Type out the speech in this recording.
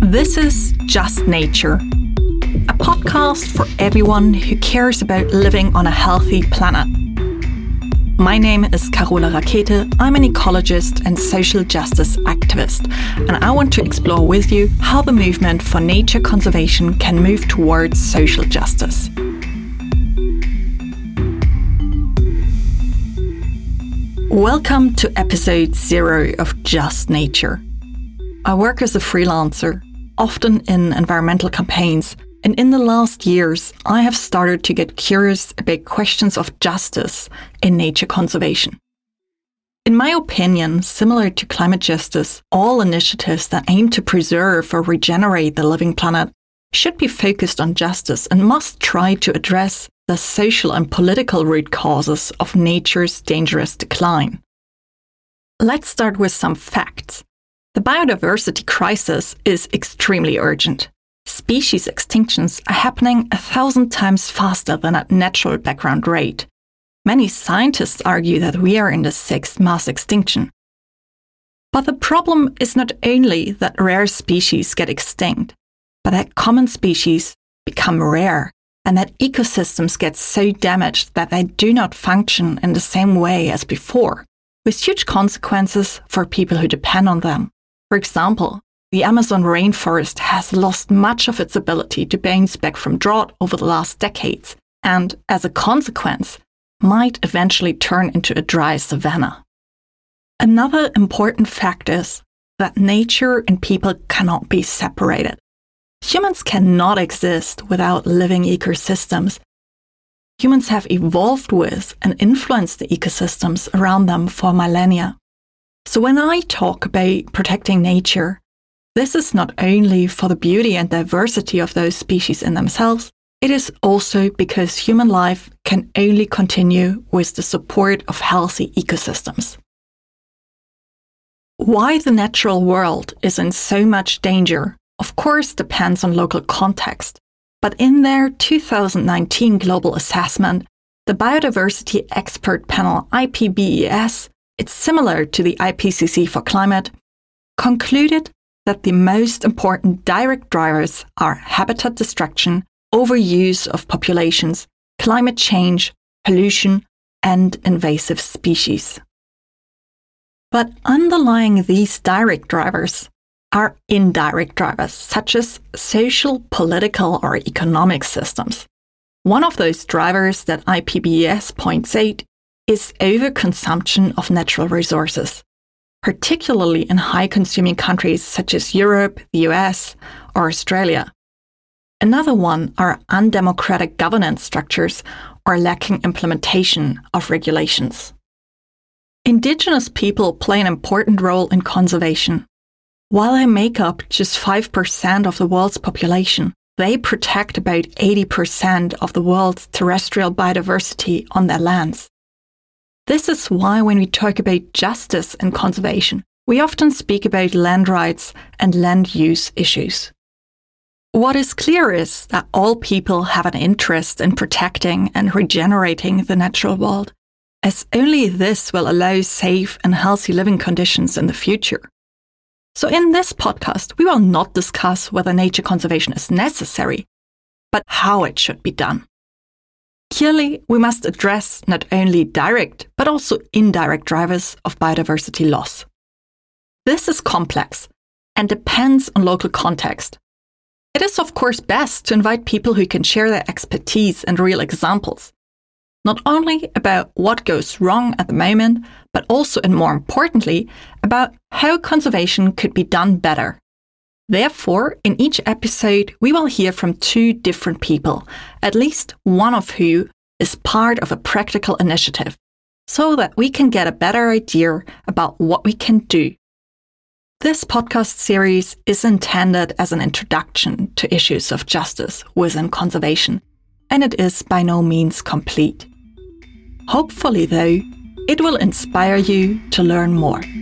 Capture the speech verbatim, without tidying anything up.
This is Just Nature, a podcast for everyone who cares about living on a healthy planet. My name is Carola Rakete. I'm an ecologist and social justice activist, and I want to explore with you how the movement for nature conservation can move towards social justice. Welcome to episode zero of Just Nature. I work as a freelancer, often in environmental campaigns, and in the last years, I have started to get curious about questions of justice in nature conservation. In my opinion, similar to climate justice, all initiatives that aim to preserve or regenerate the living planet should be focused on justice and must try to address the social and political root causes of nature's dangerous decline. Let's start with some facts. The biodiversity crisis is extremely urgent. Species extinctions are happening a thousand times faster than at natural background rate. Many scientists argue that we are in the sixth mass extinction. But the problem is not only that rare species get extinct, but that common species become rare and that ecosystems get so damaged that they do not function in the same way as before, with huge consequences for people who depend on them. For example, the Amazon rainforest has lost much of its ability to bounce back from drought over the last decades, and as a consequence, might eventually turn into a dry savanna. Another important fact is that nature and people cannot be separated. Humans cannot exist without living ecosystems. Humans have evolved with and influenced the ecosystems around them for millennia. So when I talk about protecting nature, this is not only for the beauty and diversity of those species in themselves, it is also because human life can only continue with the support of healthy ecosystems. Why the natural world is in so much danger, of course, depends on local context. But in their two thousand nineteen global assessment, the biodiversity expert panel I P B E S, it's similar to the I P C C for climate, concluded that the most important direct drivers are habitat destruction, overuse of populations, climate change, pollution, and invasive species. But underlying these direct drivers are indirect drivers, such as social, political, or economic systems. One of those drivers that I P B E S points out is overconsumption of natural resources, particularly in high-consuming countries such as Europe, the U S, or Australia. Another one are undemocratic governance structures or lacking implementation of regulations. Indigenous people play an important role in conservation. While they make up just five percent of the world's population, they protect about eighty percent of the world's terrestrial biodiversity on their lands. This is why when we talk about justice and conservation, we often speak about land rights and land use issues. What is clear is that all people have an interest in protecting and regenerating the natural world, as only this will allow safe and healthy living conditions in the future. So in this podcast, we will not discuss whether nature conservation is necessary, but how it should be done. Clearly, we must address not only direct, but also indirect drivers of biodiversity loss. This is complex and depends on local context. It is, of course, best to invite people who can share their expertise and real examples, not only about what goes wrong at the moment, but also, and more importantly, about how conservation could be done better. Therefore, in each episode, we will hear from two different people, at least one of who is part of a practical initiative, so that we can get a better idea about what we can do. This podcast series is intended as an introduction to issues of justice within conservation, and it is by no means complete. Hopefully, though, it will inspire you to learn more.